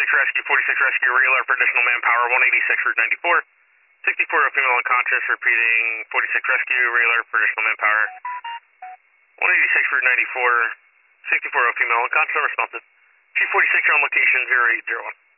Rescue, 46 Rescue, regular for additional manpower, 186 Route 94. 64 female unconscious, repeating 46 Rescue, regular for additional manpower. 186 Route 94, 64 female unconscious, unresponsive. Chief 46, you're on location 0801.